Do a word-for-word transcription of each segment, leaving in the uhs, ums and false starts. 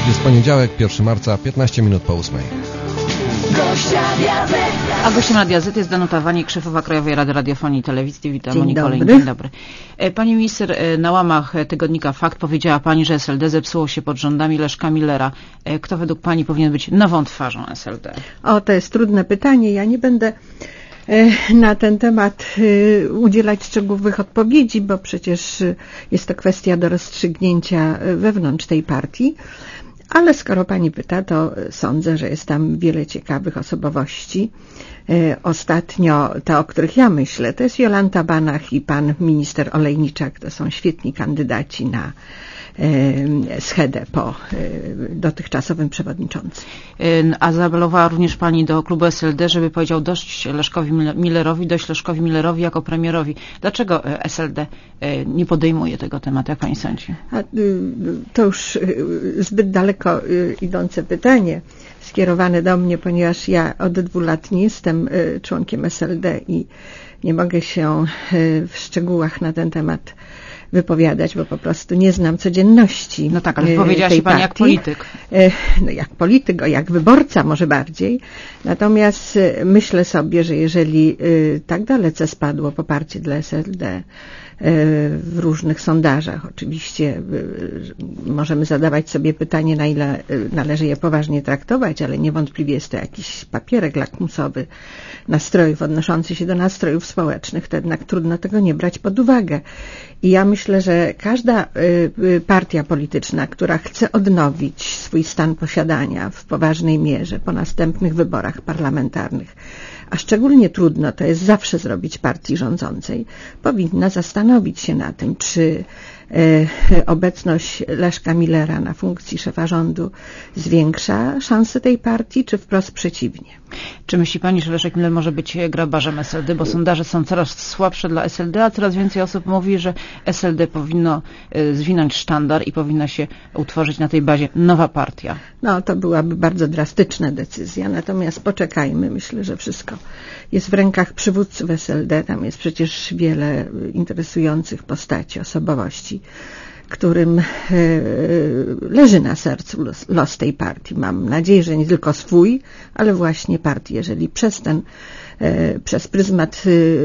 Jest poniedziałek, pierwszego marca, piętnaście minut po ósmej. A gościem Radia Z jest Danuta Wanik, szefowa Krajowej Rady Radiofonii i Telewizji. Witam. Dzień Monika dobry. Olejnik. Dzień dobry. Pani minister, na łamach tygodnika Fakt powiedziała Pani, że S L D zepsuło się pod rządami Leszka Millera. Kto według Pani powinien być nową twarzą S L D? O, to jest trudne pytanie. Ja nie będę na ten temat udzielać szczegółowych odpowiedzi, bo przecież jest to kwestia do rozstrzygnięcia wewnątrz tej partii. Ale skoro Pani pyta, to sądzę, że jest tam wiele ciekawych osobowości. Ostatnio te, o których ja myślę, to jest Jolanta Banach i pan minister Olejniczak. To są świetni kandydaci na schedę po dotychczasowym przewodniczącym. A zaapelowała również Pani do klubu S L D, żeby powiedział dość Leszkowi Millerowi, dość Leszkowi Millerowi jako premierowi. Dlaczego S L D nie podejmuje tego tematu, jak Pani sądzi? A, to już zbyt daleko idące pytanie skierowane do mnie, ponieważ ja od dwóch lat nie jestem członkiem S L D i nie mogę się w szczegółach na ten temat wypowiadać, bo po prostu nie znam codzienności. No tak, ale wypowiedziała się Pani jak polityk. No jak polityk, o jak wyborca może bardziej. Natomiast myślę sobie, że jeżeli tak dalece spadło poparcie dla S L D w różnych sondażach, oczywiście możemy zadawać sobie pytanie, na ile należy je poważnie traktować, ale niewątpliwie jest to jakiś papierek lakmusowy nastrojów, odnoszący się do nastrojów społecznych, to jednak trudno tego nie brać pod uwagę. I ja myślę, że każda partia polityczna, która chce odnowić swój stan posiadania w poważnej mierze po następnych wyborach parlamentarnych, a szczególnie trudno to jest zawsze zrobić partii rządzącej, powinna zastanowić się na tym, czy obecność Leszka Millera na funkcji szefa rządu zwiększa szanse tej partii, czy wprost przeciwnie. Czy myśli Pani, że Leszek Miller może być grabarzem S L D, bo sondaże są coraz słabsze dla S L D, a coraz więcej osób mówi, że S L D powinno zwinąć sztandar i powinna się utworzyć na tej bazie nowa partia? No, to byłaby bardzo drastyczna decyzja, natomiast poczekajmy. Myślę, że wszystko jest w rękach przywódców S L D. Tam jest przecież wiele interesujących postaci, osobowości, którym leży na sercu los, los tej partii. Mam nadzieję, że nie tylko swój, ale właśnie partii. Jeżeli przez ten, przez pryzmat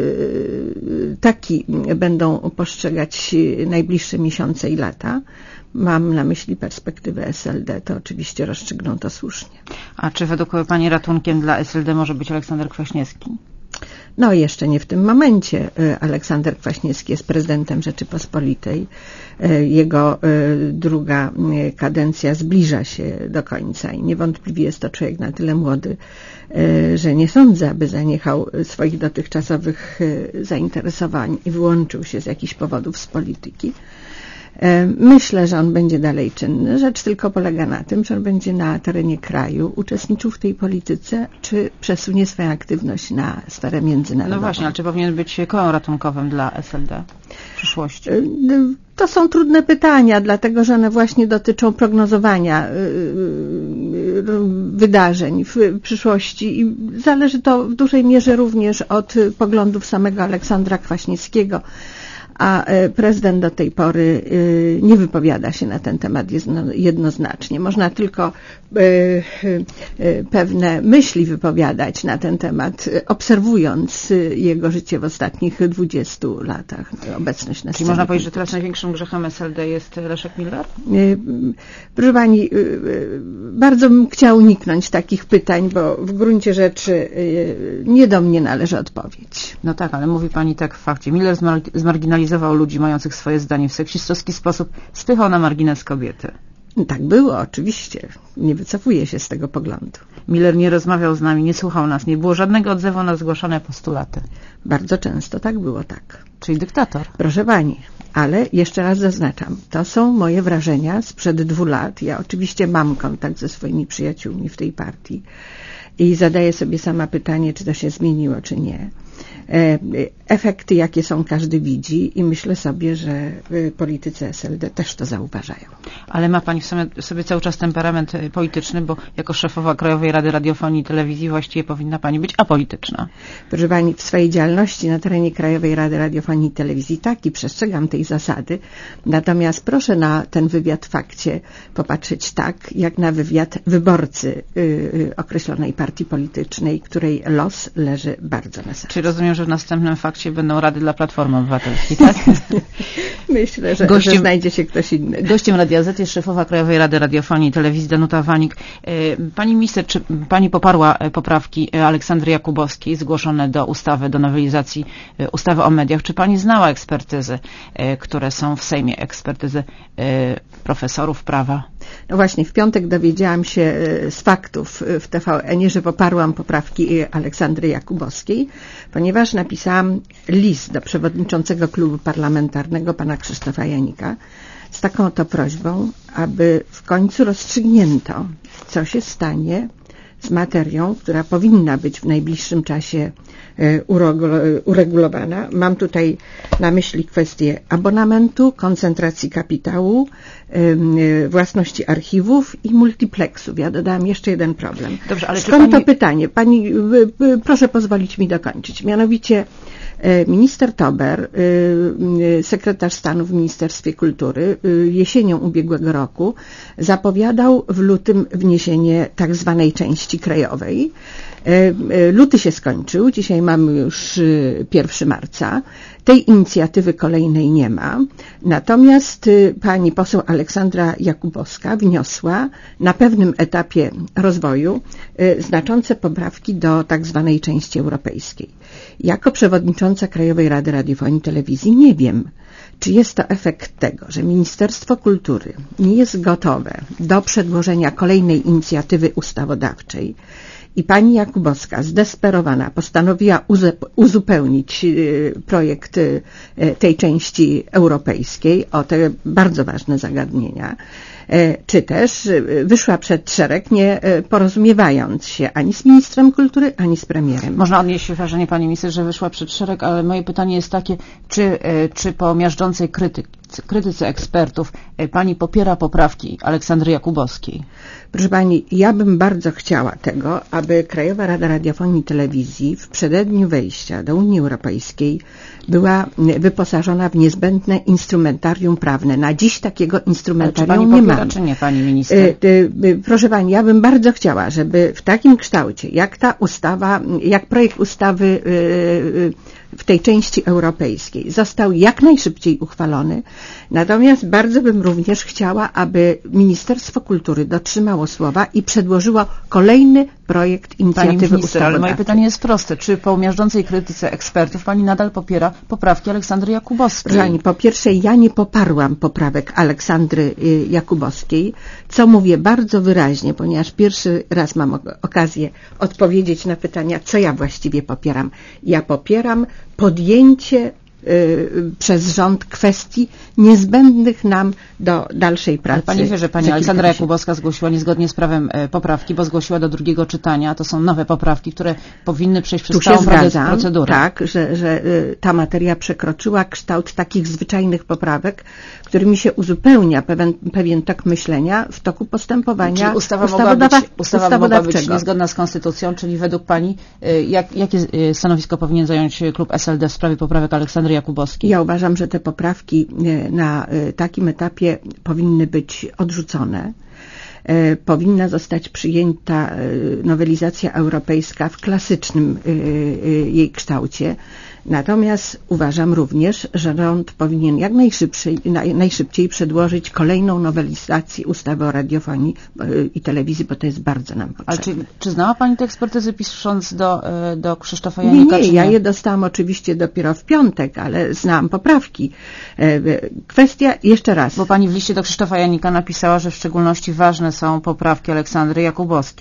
taki będą postrzegać najbliższe miesiące i lata, mam na myśli perspektywę S L D, to oczywiście rozstrzygną to słusznie. A czy według Pani ratunkiem dla S L D może być Aleksander Kwaśniewski? No jeszcze nie w tym momencie. Aleksander Kwaśniewski jest prezydentem Rzeczypospolitej. Jego druga kadencja zbliża się do końca i niewątpliwie jest to człowiek na tyle młody, że nie sądzę, aby zaniechał swoich dotychczasowych zainteresowań i wyłączył się z jakichś powodów z polityki. Myślę, że on będzie dalej czynny. Rzecz tylko polega na tym, że on będzie na terenie kraju uczestniczył w tej polityce, czy przesunie swoją aktywność na sferę międzynarodową. No właśnie, ale czy powinien być kołem ratunkowym dla S L D w przyszłości? To są trudne pytania, dlatego że one właśnie dotyczą prognozowania wydarzeń w przyszłości i zależy to w dużej mierze również od poglądów samego Aleksandra Kwaśniewskiego. A prezydent do tej pory nie wypowiada się na ten temat jednoznacznie. Można tylko pewne myśli wypowiadać na ten temat, obserwując jego życie w ostatnich dwudziestu latach, obecność na scenie. Czyli można powiedzieć, że teraz największym grzechem S L D jest Leszek Miller? Proszę Pani, bardzo bym chciała uniknąć takich pytań, bo w gruncie rzeczy nie do mnie należy odpowiedź. No tak, ale mówi Pani tak w fakcie. Miller zmarginalizował ludzi mających swoje zdanie w seksistowski sposób, spychał na margines kobiety. Tak było, oczywiście. Nie wycofuję się z tego poglądu. Miller nie rozmawiał z nami, nie słuchał nas, nie było żadnego odzewu na zgłaszane postulaty. Bardzo często tak było, tak. Czyli dyktator. Proszę Pani, ale jeszcze raz zaznaczam, to są moje wrażenia sprzed dwóch lat. Ja oczywiście mam kontakt ze swoimi przyjaciółmi w tej partii i zadaję sobie sama pytanie, czy to się zmieniło, czy nie. Efekty, jakie są, każdy widzi i myślę sobie, że politycy S L D też to zauważają. Ale ma Pani w sobie, sobie cały czas temperament polityczny, bo jako szefowa Krajowej Rady Radiofonii i Telewizji właściwie powinna Pani być apolityczna. Proszę Pani, w swojej działalności na terenie Krajowej Rady Radiofonii i Telewizji tak i przestrzegam tej zasady, natomiast proszę na ten wywiad w Fakcie popatrzeć tak, jak na wywiad wyborcy yy, określonej partii politycznej, której los leży bardzo na sercu. Czyli rozumiem, że w następnym Fakcie będą rady dla Platformy Obywatelskiej, tak? Myślę, że, gościem, że znajdzie się ktoś inny. Gościem Radia Z jest szefowa Krajowej Rady Radiofonii i Telewizji Danuta Wanik. Pani minister, czy Pani poparła poprawki Aleksandry Jakubowskiej zgłoszone do ustawy, do nowelizacji ustawy o mediach? Czy Pani znała ekspertyzy, które są w Sejmie, ekspertyzy profesorów prawa? No właśnie, w piątek dowiedziałam się z faktów w T V N-ie, że poparłam poprawki Aleksandry Jakubowskiej, ponieważ napisałam list do przewodniczącego klubu parlamentarnego pana Krzysztofa Janika z taką oto prośbą, aby w końcu rozstrzygnięto, co się stanie z materią, która powinna być w najbliższym czasie uregulowana. Mam tutaj na myśli kwestię abonamentu, koncentracji kapitału, własności archiwów i multiplexów. Ja dodałam jeszcze jeden problem. Dobrze, ale Skąd czy pani... to pytanie? Pani, proszę pozwolić mi dokończyć. Mianowicie minister Tober, sekretarz stanu w Ministerstwie Kultury, jesienią ubiegłego roku zapowiadał w lutym wniesienie tak zwanej części krajowej. Luty się skończył, dzisiaj mamy już pierwszego marca. Tej inicjatywy kolejnej nie ma. Natomiast pani poseł Aleksandra Jakubowska wniosła na pewnym etapie rozwoju znaczące poprawki do tak zwanej części europejskiej. Jako przewodnicząca Krajowej Rady Radiofonii i Telewizji nie wiem, czy jest to efekt tego, że Ministerstwo Kultury nie jest gotowe do przedłożenia kolejnej inicjatywy ustawodawczej, i pani Jakubowska, zdesperowana, postanowiła uzupełnić projekt tej części europejskiej o te bardzo ważne zagadnienia, czy też wyszła przed szereg, nie porozumiewając się ani z ministrem kultury, ani z premierem. Można odnieść wrażenie, pani minister, że wyszła przed szereg, ale moje pytanie jest takie, czy, czy po miażdżącej krytyce, krytyce ekspertów pani popiera poprawki Aleksandry Jakubowskiej? Proszę pani, ja bym bardzo chciała tego, aby Krajowa Rada Radiofonii i Telewizji w przededniu wejścia do Unii Europejskiej była wyposażona w niezbędne instrumentarium prawne. Na dziś takiego instrumentarium nie mamy. Czy nie, pani minister? Proszę pani, ja bym bardzo chciała, żeby w takim kształcie, jak ta ustawa, jak projekt ustawy w tej części europejskiej został jak najszybciej uchwalony. Natomiast bardzo bym również chciała, aby Ministerstwo Kultury dotrzymało słowa i przedłożyło kolejny projekt inicjatywy Pani minister, ustawodawczej. Ale moje pytanie jest proste. Czy po miażdżącej krytyce ekspertów pani nadal popiera poprawki Aleksandry Jakubowskiej? Pani, po pierwsze, ja nie poparłam poprawek Aleksandry Jakubowskiej, co mówię bardzo wyraźnie, ponieważ pierwszy raz mam okazję odpowiedzieć na pytania, co ja właściwie popieram. Ja popieram podjęcie y, przez rząd kwestii niezbędnych nam do dalszej pracy. Ale pani wie, że pani Aleksandra Jakubowska zgłosiła niezgodnie z prawem e, poprawki, bo zgłosiła do drugiego czytania. To są nowe poprawki, które powinny przejść przez tu całą się zgadzam, procedurę. Tak, że, że y, ta materia przekroczyła kształt takich zwyczajnych poprawek, którymi się uzupełnia pewien, pewien tok myślenia w toku postępowania czyli ustawa ustawodawa, mogła być, ustawa mogła być niezgodna z konstytucją, czyli według pani y, jak, jakie y, stanowisko powinien zająć klub S L D w sprawie poprawek Aleksandry Jakubowskiej? Ja uważam, że te poprawki y, na y, takim etapie powinny być odrzucone. Powinna zostać przyjęta nowelizacja europejska w klasycznym jej kształcie. Natomiast uważam również, że rząd powinien jak najszybciej, najszybciej przedłożyć kolejną nowelizację ustawy o radiofonii i telewizji, bo to jest bardzo nam potrzebne. Ale czy, czy znała pani te ekspertyzy pisząc do, do Krzysztofa Janika? Nie, nie, ja je dostałam oczywiście dopiero w piątek, ale znałam poprawki. Kwestia, jeszcze raz. Bo pani w liście do Krzysztofa Janika napisała, że w szczególności ważne są poprawki Aleksandry Jakubowskiej,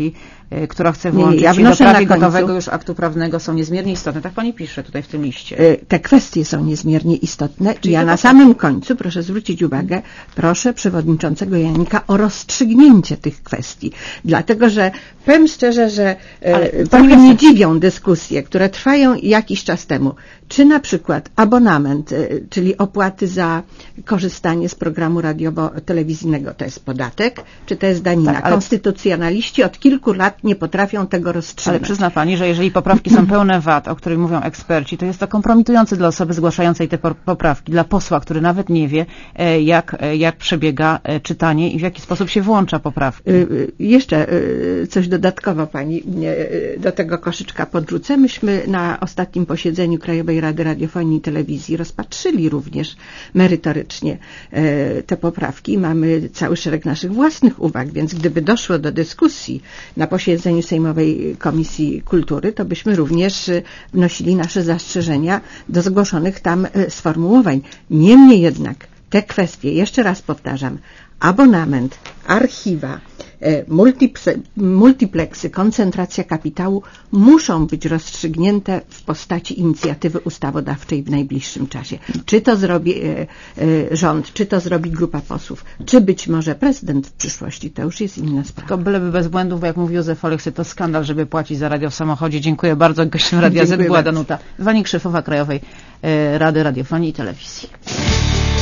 która chce włączyć ja do prawie gotowego już aktu prawnego, są niezmiernie istotne. Tak pani pisze tutaj w tym liście. Te kwestie są niezmiernie istotne. Czyli ja na poprawki. samym końcu, proszę zwrócić uwagę, proszę przewodniczącego Janika o rozstrzygnięcie tych kwestii. Dlatego, że powiem szczerze, że Ale trochę mnie dziwią dyskusje, które trwają jakiś czas temu. Czy na przykład abonament, czyli opłaty za korzystanie z programu radiowo-telewizyjnego to jest podatek, czy to jest danina? Tak, ale... Konstytucjonaliści od kilku lat nie potrafią tego rozstrzygnąć. Ale przyzna pani, że jeżeli poprawki są pełne wad, o których mówią eksperci, to jest to kompromitujące dla osoby zgłaszającej te poprawki, dla posła, który nawet nie wie, jak, jak przebiega czytanie i w jaki sposób się włącza poprawki. Jeszcze coś dodatkowo pani do tego koszyczka podrzucę. Myśmy na ostatnim posiedzeniu Krajowej Rady Radiofonii i Telewizji rozpatrzyli również merytorycznie te poprawki. Mamy cały szereg naszych własnych uwag, więc gdyby doszło do dyskusji na posiedzeniu Sejmowej Komisji Kultury, to byśmy również wnosili nasze zastrzeżenia do zgłoszonych tam sformułowań. Niemniej jednak te kwestie, jeszcze raz powtarzam, abonament, archiwa, multipleksy, koncentracja kapitału muszą być rozstrzygnięte w postaci inicjatywy ustawodawczej w najbliższym czasie. Czy to zrobi rząd, czy to zrobi grupa posłów, czy być może prezydent w przyszłości, to już jest inna sprawa. Tylko byleby bez błędów, bo jak mówi Józef Oleksy, to skandal, żeby płacić za radio w samochodzie. Dziękuję bardzo. Gościem Radia Z była Danuta Wanik-Szefowa Krajowej Rady Radiofonii i Telewizji.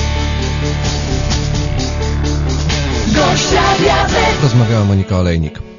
Rozmawiała Monika Olejnik.